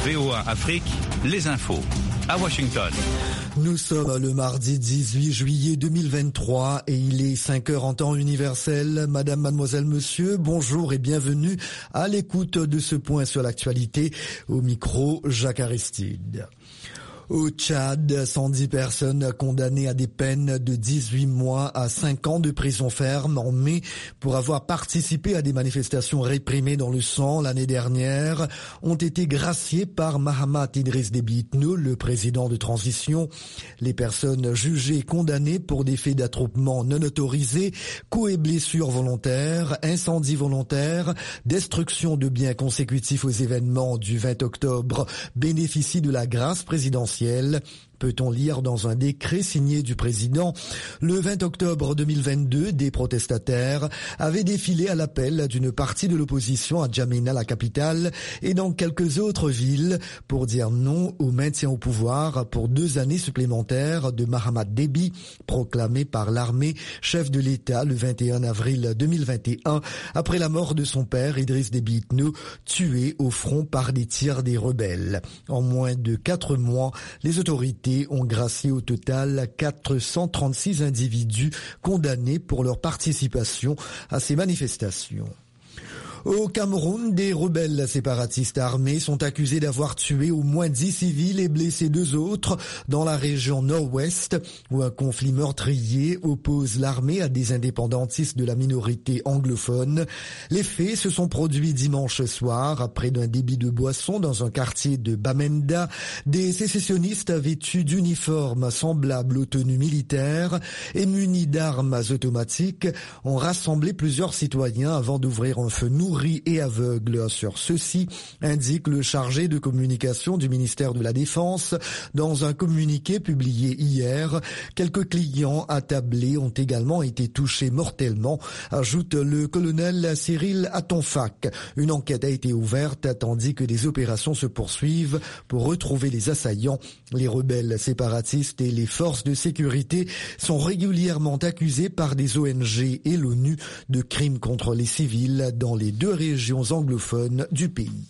VOA Afrique, les infos. À Washington. Nous sommes le mardi 18 juillet 2023 et il est 5 heures en temps universel. Madame, mademoiselle, monsieur, bonjour et bienvenue à l'écoute de ce point sur l'actualité. Au micro, Jacques Aristide. Au Tchad, 110 personnes condamnées à des peines de 18 mois à 5 ans de prison ferme en mai pour avoir participé à des manifestations réprimées dans le sang l'année dernière ont été graciées par Mahamat Idriss Déby Itno, le président de transition. Les personnes jugées et condamnées pour des faits d'attroupement non autorisés, coups et blessures volontaires, incendies volontaires, destruction de biens consécutifs aux événements du 20 octobre bénéficient de la grâce présidentielle. Peut-on lire dans un décret signé du président. Le 20 octobre 2022, des protestataires avaient défilé à l'appel d'une partie de l'opposition à N'Djamena, la capitale, et dans quelques autres villes pour dire non au maintien au pouvoir pour 2 années supplémentaires de Mahamat Déby, proclamé par l'armée chef de l'État le 21 avril 2021, après la mort de son père Idriss Déby Itno, tué au front par des tirs des rebelles. En moins de 4 mois, les autorités ont gracié au total 436 individus condamnés pour leur participation à ces manifestations. Au Cameroun, des rebelles séparatistes armés sont accusés d'avoir tué au moins 10 civils et blessé 2 autres dans la région nord-ouest, où un conflit meurtrier oppose l'armée à des indépendantistes de la minorité anglophone. Les faits se sont produits dimanche soir, après d'un débit de boissons dans un quartier de Bamenda. Des sécessionnistes vêtus d'uniformes semblables aux tenues militaires et munis d'armes automatiques ont rassemblé plusieurs citoyens avant d'ouvrir un feu nourri et aveugle sur ceux-ci, indique le chargé de communication du ministère de la Défense dans un communiqué publié hier. Quelques clients attablés ont également été touchés mortellement, ajoute le colonel Cyril Atonfac. Une enquête a été ouverte tandis que des opérations se poursuivent pour retrouver les assaillants. Les rebelles séparatistes et les forces de sécurité sont régulièrement accusés par des ONG et l'ONU de crimes contre les civils dans les 2 régions anglophones du pays.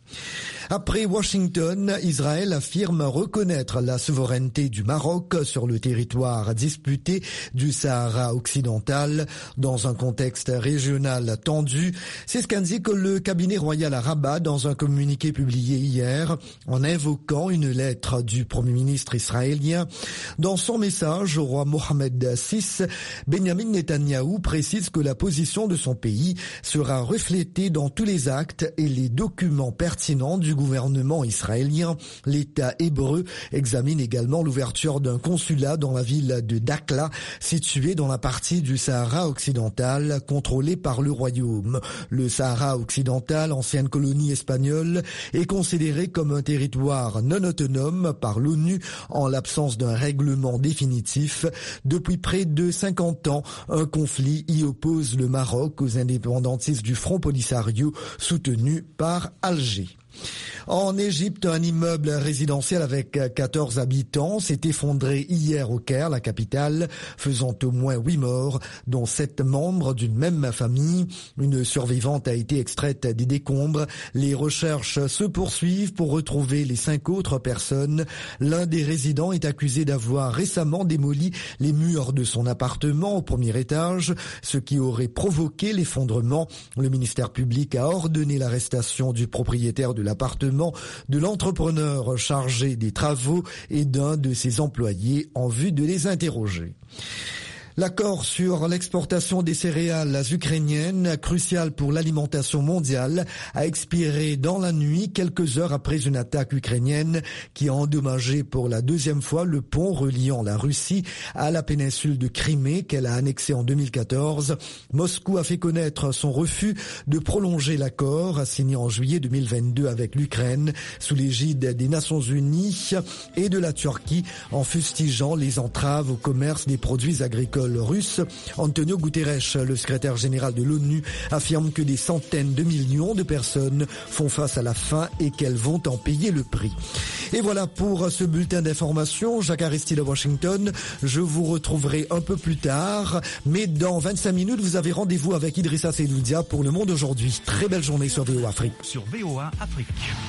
Après Washington, Israël affirme reconnaître la souveraineté du Maroc sur le territoire disputé du Sahara occidental dans un contexte régional tendu. C'est ce qu'indique le cabinet royal à Rabat dans un communiqué publié hier en invoquant une lettre du Premier ministre israélien. Dans son message au roi Mohamed VI, Benjamin Netanyahou précise que la position de son pays sera reflétée dans tous les actes et les documents pertinents du gouvernement israélien. L'État hébreu examine également l'ouverture d'un consulat dans la ville de Dakhla, située dans la partie du Sahara occidental contrôlée par le royaume. Le Sahara occidental, ancienne colonie espagnole, est considéré comme un territoire non autonome par l'ONU en l'absence d'un règlement définitif. Depuis près de 50 ans, un conflit y oppose le Maroc aux indépendantistes du Front Polisario soutenu par Alger. En Égypte, un immeuble résidentiel avec 14 habitants s'est effondré hier au Caire, la capitale, faisant au moins 8 morts, dont 7 membres d'une même famille. Une survivante a été extraite des décombres. Les recherches se poursuivent pour retrouver les 5 autres personnes. L'un des résidents est accusé d'avoir récemment démoli les murs de son appartement au 1er étage, ce qui aurait provoqué l'effondrement. Le ministère public a ordonné l'arrestation du propriétaire de l'appartement, de l'entrepreneur chargé des travaux et d'un de ses employés en vue de les interroger. L'accord sur l'exportation des céréales ukrainiennes, crucial pour l'alimentation mondiale, a expiré dans la nuit quelques heures après une attaque ukrainienne qui a endommagé pour la 2e fois le pont reliant la Russie à la péninsule de Crimée qu'elle a annexée en 2014. Moscou a fait connaître son refus de prolonger l'accord signé en juillet 2022 avec l'Ukraine sous l'égide des Nations Unies et de la Turquie en fustigeant les entraves au commerce des produits agricoles russe. Antonio Guterres, le secrétaire général de l'ONU, affirme que des centaines de millions de personnes font face à la faim et qu'elles vont en payer le prix. Et voilà pour ce bulletin d'information. Jacques Aristide à Washington. Je vous retrouverai un peu plus tard, mais dans 25 minutes, vous avez rendez-vous avec Idrissa Seloudia pour Le Monde aujourd'hui. Très belle journée sur VOA Afrique. Sur VOA Afrique.